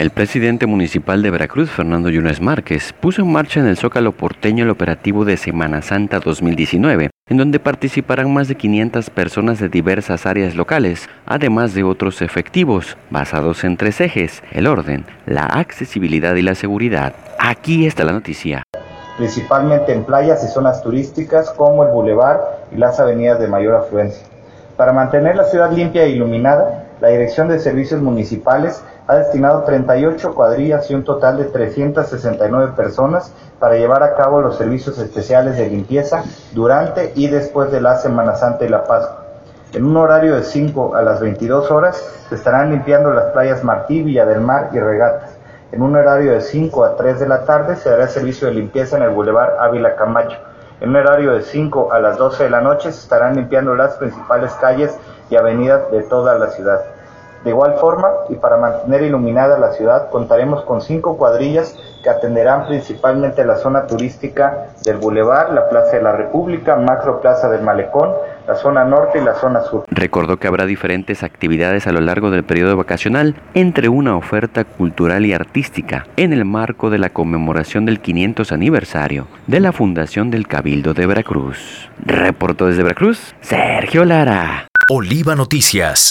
El presidente municipal de Veracruz, Fernando Yunes Márquez, puso en marcha en el Zócalo porteño el operativo de Semana Santa 2019, en donde participarán más de 500 personas de diversas áreas locales, además de otros efectivos, basados en 3 ejes: el orden, la accesibilidad y la seguridad. Aquí está la noticia. Principalmente en playas y zonas turísticas como el Boulevard y las avenidas de mayor afluencia. Para mantener la ciudad limpia e iluminada, la Dirección de Servicios Municipales ha destinado 38 cuadrillas y un total de 369 personas para llevar a cabo los servicios especiales de limpieza durante y después de la Semana Santa y la Pascua. En un horario de 5 a las 22 horas se estarán limpiando las playas Martí, Villa del Mar y Regatas. En un horario de 5 a 3 de la tarde se dará el servicio de limpieza en el Boulevard Ávila Camacho. En un horario de 5 a las 12 de la noche se estarán limpiando las principales calles y avenidas de toda la ciudad. De igual forma, y para mantener iluminada la ciudad, contaremos con 5 cuadrillas que atenderán principalmente la zona turística del Boulevard, la Plaza de la República, Macro Plaza del Malecón, la zona norte y la zona sur. Recordó que habrá diferentes actividades a lo largo del periodo vacacional, entre una oferta cultural y artística, en el marco de la conmemoración del 500 aniversario de la fundación del Cabildo de Veracruz. Reportó desde Veracruz, Sergio Lara. Oliva Noticias.